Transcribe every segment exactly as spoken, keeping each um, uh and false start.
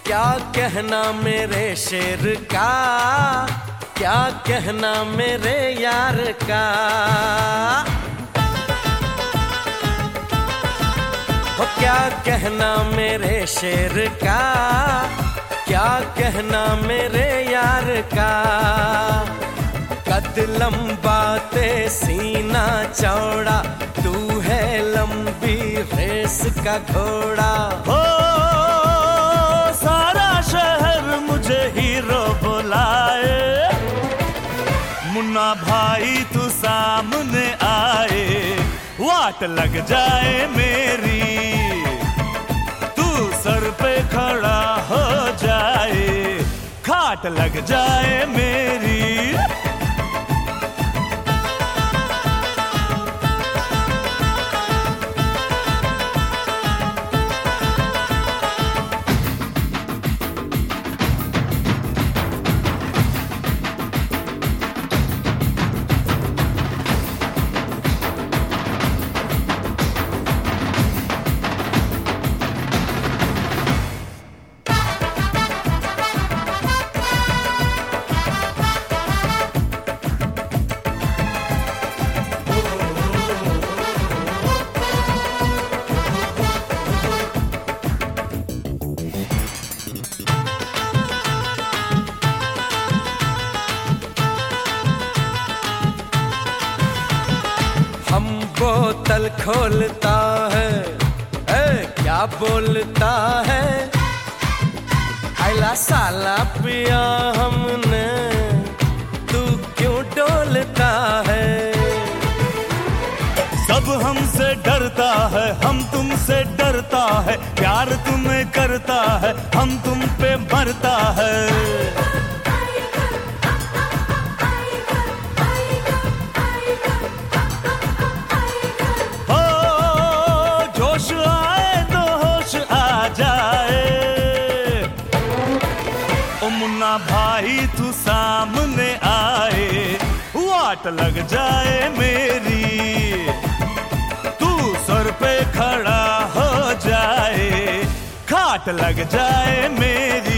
क्या कहना मेरे शेर का, क्या कहना मेरे यार का। हो क्या कहना मेरे शेर का, क्या कहना मेरे यार का। कद लंबा ते सीना चौड़ा, तू है लंबी रेस का घोड़ा। हो सारा शहर मुझे हीरो बुलाए, मुन्ना भाई तू सामने आए, वाट लग जाए मेरी, तू सर पे खड़ा हो जाए, खाट लग जाए मेरी। हम बोतल खोलता है, ए, क्या बोलता है। आइला साला पिया हमने, तू क्यों डोलता है। सब हमसे डरता है, हम तुमसे डरता है, प्यार तुम्हें करता है, हम तुम पे मरता है। मुन्ना भाई तू सामने आए, वाट लग जाए मेरी, तू सर पे खड़ा हो जाए, खाट लग जाए मेरी।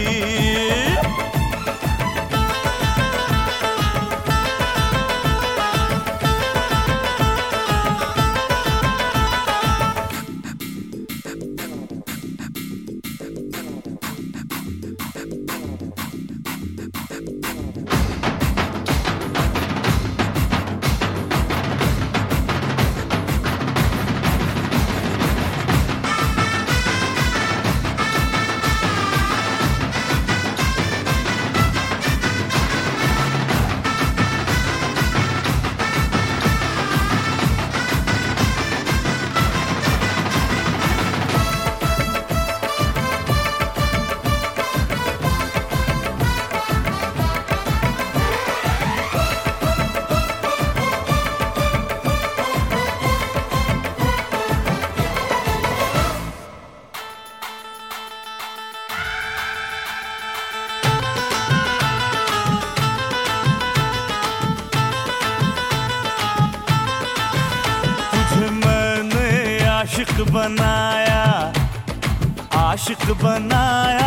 आशिक बनाया, आशिक बनाया,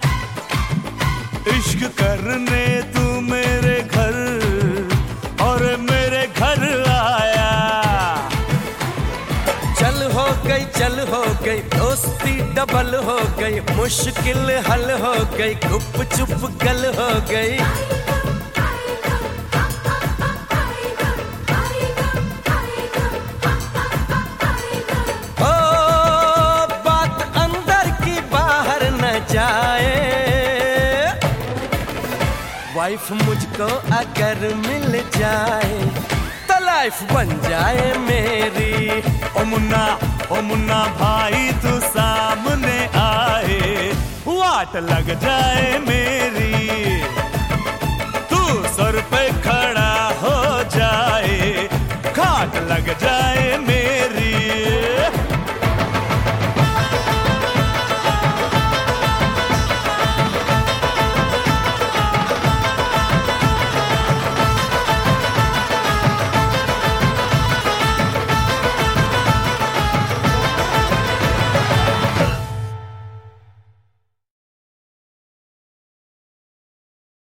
इश्क करने तू मेरे घर और मेरे घर आया। चल हो गई चल हो गई दोस्ती डबल हो गई, मुश्किल हल हो गई, गुप चुप गल हो गई। वाइफ मुझको अगर मिल जाए, तो लाइफ बन जाए मेरी। ओ मुन्ना ओ मुन्ना भाई तू सामने आए, वाट लग जाए मेरी, तू सर पे